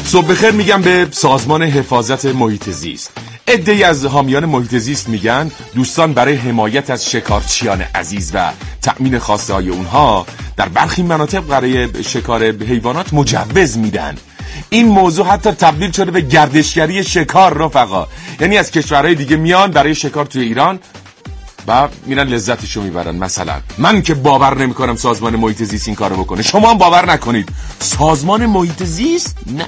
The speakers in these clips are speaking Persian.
صبح بخیر میگم به سازمان حفاظت محیط زیست. عده‌ای از حامیان محیط زیست میگن دوستان برای حمایت از شکارچیان عزیز و تأمین خواسته های اونها در برخی مناطق برای شکار حیوانات مجوز میدن. این موضوع حتی تبدیل شده به گردشگری شکار رفقا. یعنی از کشورهای دیگه میان برای شکار توی ایران و میرن لذتشو میبرن. مثلا من که باور نمیکنم سازمان محیط زیست این کارو بکنه، شما هم باور نکنید. سازمان محیط زیست نه،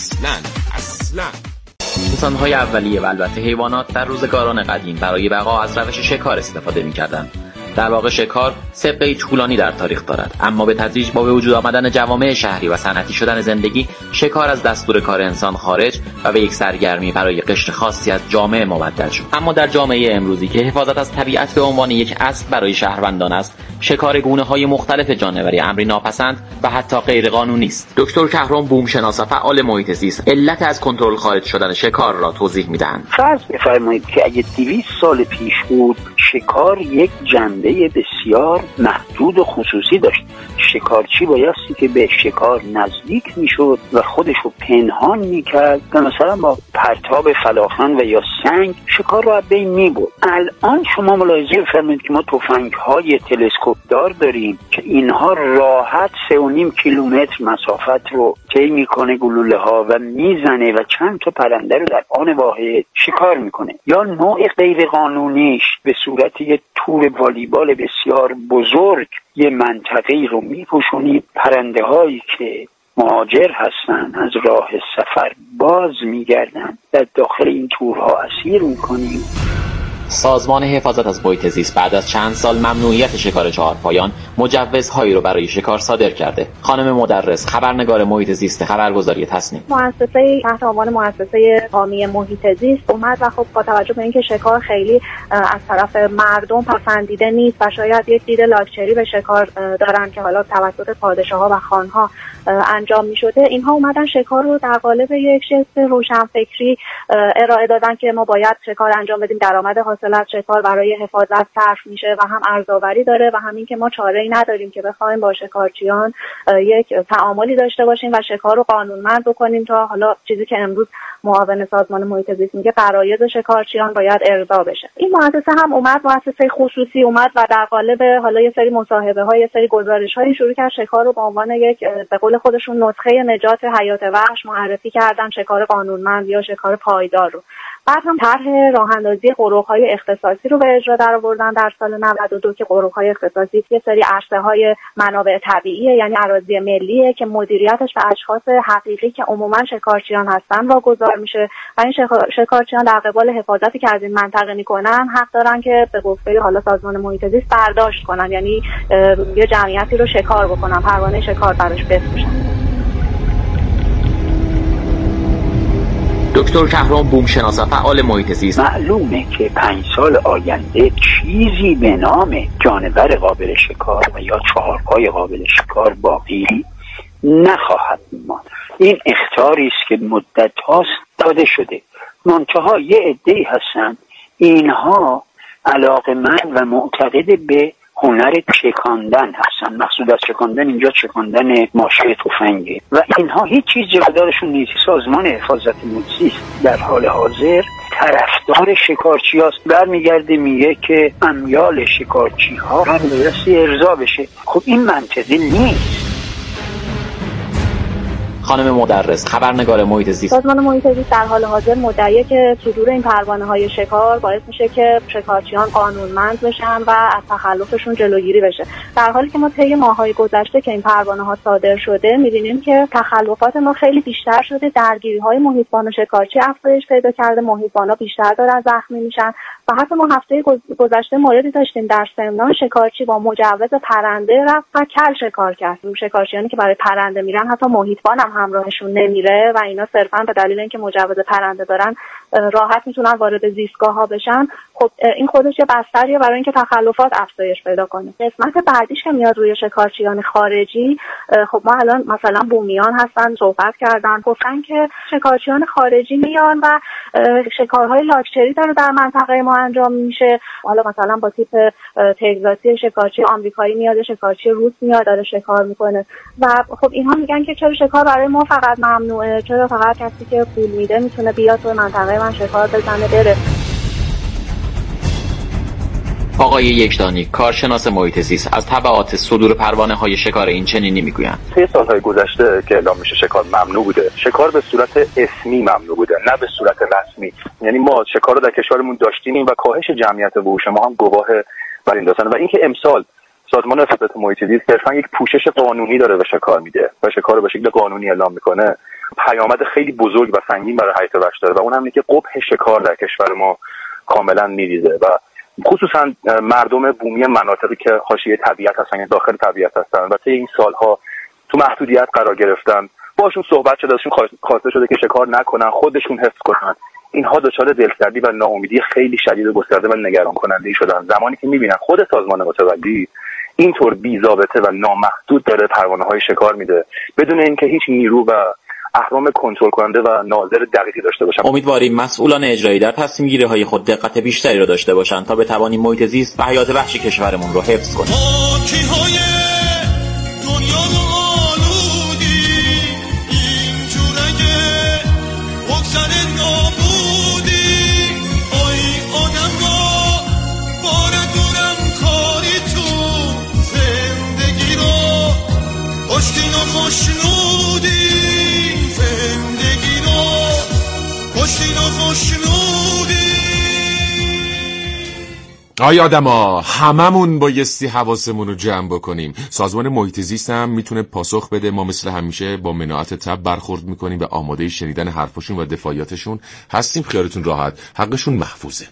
اصلا. انسان‌های اولیه و البته حیوانات در روزگاران قدیم برای بقا از روش شکار استفاده می‌کردند. در واقع شکار سابقه طولانی در تاریخ دارد، اما به تدریج با به وجود آمدن جوامع شهری و صنعتی شدن زندگی، شکار از دستور کار انسان خارج و به یک سرگرمی برای قشر خاصی از جامعه مبدل شد. اما در جامعه امروزی که حفاظت از طبیعت به عنوان یک اصل برای شهروندان است، شکار گونه‌های مختلف جانوری امری ناپسند و حتی غیر قانونی است. دکتر کهرام بومشناس و فعال محیط زیست علت از کنترل خارج شدن شکار را توضیح می‌دهند. فرض بفرمایید که اگه 200 سال پیش بود، شکار یک جنبه بسیار محدود و خصوصی داشت. شکارچی بایستی که به شکار نزدیک میشد و خودش رو پنهان میکرد و مثلا با پرتاب فلاخن و یا سنگ شکار رو از بین میبرد. الان شما ملاحظه بفرمایید که ما تفنگ‌های تلسکوپ دار داریم که اینها راحت 3.5 کیلومتر مسافت رو طی میکنه گلوله ها و میزنه و چند تا پرنده رو در آن واحد شکار میکنه. یا نوع غیر قانونیش به صورت یه تور والیبال بسیار بزرگ یه منطقه‌ای رو میپوشونید، پرنده هایی که مهاجر هستن از راه سفر باز میگردن، در داخل این تورها اسیر میکنیم. سازمان حفاظت از محیط زیست بعد از چند سال ممنوعیت شکار چهارپایان مجوزهایی رو برای شکار صادر کرده. خانم مدرس، خبرنگار محیط زیست خبرگزاری تصنیم. مؤسسه تحت عنوان مؤسسه حامی محیط زیست اومد و خب با توجه به اینکه شکار خیلی از طرف مردم پسندیده نیست و شاید یک دید لاکچری به شکار دارن که حالا توسط پادشاه‌ها و خان‌ها انجام می‌شده، اینها اومدن شکار رو در قالب یک ژست روشنفکری ارائه دادن که ما باید شکار انجام بدیم، درآمد حاصل از شکار برای حفاظت صرف میشه و هم ارزآوری داره و همین که ما چاره‌ای نداریم که بخوایم با شکارچیان یک تعاملی داشته باشیم و شکار رو قانونمند بکنیم تا حالا چیزی که امروز معاون سازمان محیط زیست میگه فرایض شکارچیان باید ارضا بشه. این مؤسسه هم اومد، مؤسسه خصوصی اومد و در قالب حالا یه سری مصاحبه‌ها، یه سری گزارش‌های شروع کرد شکار رو به عنوان یک به قول خودشون نسخه نجات حیات وحش معرفی کردن، شکار قانونمند یا شکار پایدار رو. بعد هم طرح راه‌اندازی غرق‌های اختصاصی رو به اجرا درآوردن در سال 92 که غرق‌های اختصاصی یه سری عرصه‌های منابع طبیعیه، یعنی اراضی ملیه که مدیریتش به اشخاص حقیقی که عموما شکارچیان هستن واگذار میشه و این شکارچیان در قبال حفاظتی که از این منطقه میکنن حق دارن که به گفته حالا سازمان محیط زیست برداشت کنن، یعنی یه جمعیتی رو شکار بکنن، پروانه شکار براش بفروشن. دکتر کهرام بومشناس فعال محیط زیست. معلومه که 5 سال آینده چیزی به نام جانور قابل شکار و یا چهارپای قابل شکار باقی نخواهد ماند. این اخطاری است که مدت هاست داده شده، منتها یه عده‌ای هستن اینها علاقه‌مند و معتقد به هنر چکاندن هستن. مقصود از چکاندن اینجا چکاندن ماشه تفنگه و اینها هیچ چیز جلودارشون نیست. سازمان حفاظت محیط زیست در حال حاضر طرفدار شکارچی هاست، برمیگرده میگه که امیال شکارچی ها بایستی ارضا بشه. خب این منطقی نیست. خانم مدرس، خبرنگار محیط زیست. سازمان محیط زیست در حال حاضر مدعیه که صدور این پروانه‌های شکار باعث میشه که شکارچیان قانونمند بشن و از تخلفشون جلوگیری بشه، در حالی که ما طی ماه‌های گذشته که این پروانه‌ها صادر شده می‌بینیم که تخلفات ما خیلی بیشتر شده، درگیری‌های محیطبان و شکارچی افزایش پیدا کرده، محیطبان‌ها بیشتر دارن زخمی میشن و حتی ما هفته گذشته موردی داشتیم در سمنان شکارچی با مجوز پرنده رفت و کل شکار کرد. شکارچیانی که برای پرنده میرن حتی محیطبان هم همراهشون نمیره و اینا صرفا به دلیل اینکه مجوز پرنده دارن راحت میتونن وارد زیستگاه ها بشن، خب این خودش یه بستریه برای اینکه تخلفات افزایش پیدا کنه. قسمت بعدیش که میاد روی شکارچیان خارجی، خب ما الان مثلا بومیان هستن صحبت کردن، گفتن که شکارچیان خارجی میان و شکارهای لاکچری داره در منطقه ما انجام میشه. حالا مثلا با تیپ تگزاسی شکارچی آمریکایی میاد، شکارچی روس میاد داره شکار میکنه و خب اینها میگن که چرا شکار برای ما فقط ممنوعه، چرا فقط کسی که پول میده میتونه بیاد تو منطقه من شکار بزنه بره. آقای یکدانی، کارشناس محیط زیست، از تبعات صدور پروانه‌های شکار این چنینی میگویند: طی سالهای گذشته که اعلام میشه شکار ممنوع بوده، شکار به صورت اسمی ممنوع بوده، نه به صورت رسمی. یعنی ما شکار رو در کشورمون داشتیم و کاهش جمعیت وحوش ما هم گواه بر این داستانه و اینکه امسال سازمان حفاظت محیط زیست صرفا یک پوشش قانونی داره به شکار میده و شکار رو به شکل قانونی اعلام میکنه، پیامد خیلی بزرگ و سنگین برای حیات وحش داره و اون هم اینه که قبح شکار در کشور ما کاملا میریزه و خصوصا مردم بومی مناطقی که حاشیه طبیعت هستن، داخل طبیعت هستن و طی این سالها تو محدودیت قرار گرفتن، باشون صحبت شده، ازشون خواسته شده که شکار نکنن، خودشون حفظ کنن. اینها دچار دلسردی و ناامیدی خیلی شدید و گسترده و نگران کننده شدن زمانی که میبینن خود سازمان متولی اینطور بی‌ضابطه و نامحدود داره پروانه‌های شکار میده بدون اینکه هیچ نیرو و اهرم کنترل کننده و ناظر دقیقی داشته باشن. امیدواریم مسئولان اجرایی در تصمیم گیری های خود دقت بیشتری را داشته باشند تا بتوانیم محیط زیست و حیات وحش کشورمون رو حفظ کنیم. آیا آدما هممون بایستی حواسمون رو جمع بکنیم. سازمان محیط زیست هم میتونه پاسخ بده. ما مثل همیشه با مناعت طبع برخورد میکنیم و آماده شنیدن حرفشون و دفاعیاتشون هستیم. خیالتون راحت، حقشون محفوظه.